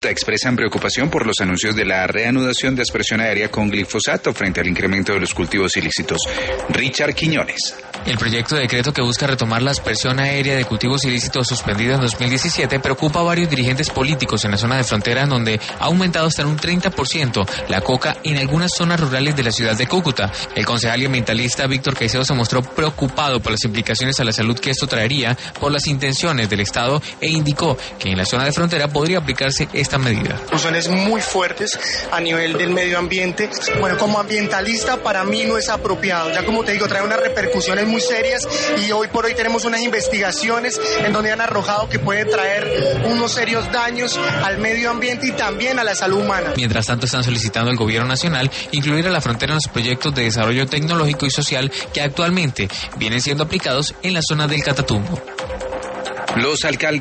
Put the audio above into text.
expresan preocupación por los anuncios de la reanudación de aspersión aérea con glifosato frente al incremento de los cultivos ilícitos. Richard Quiñones. El proyecto de decreto que busca retomar la aspersión aérea de cultivos ilícitos suspendida en 2017 preocupa a varios dirigentes políticos en la zona de frontera, en donde ha aumentado hasta en un 30% la coca en algunas zonas rurales de la ciudad de Cúcuta. El concejal y ambientalista Víctor Caicedo se mostró preocupado por las implicaciones a la salud que esto traería por las intenciones del Estado e indicó que en la zona de frontera podría aplicarse esta medida. Son muy fuertes a nivel del medio ambiente. Bueno, como ambientalista para mí no es apropiado. Ya como te digo, trae unas repercusiones muy serias y hoy por hoy tenemos unas investigaciones en donde han arrojado que puede traer unos serios daños al medio ambiente y también a la salud humana. Mientras tanto, están solicitando al gobierno nacional incluir a la frontera en los proyectos de desarrollo tecnológico y social que actualmente vienen siendo aplicados en la zona del Catatumbo. Los alcaldes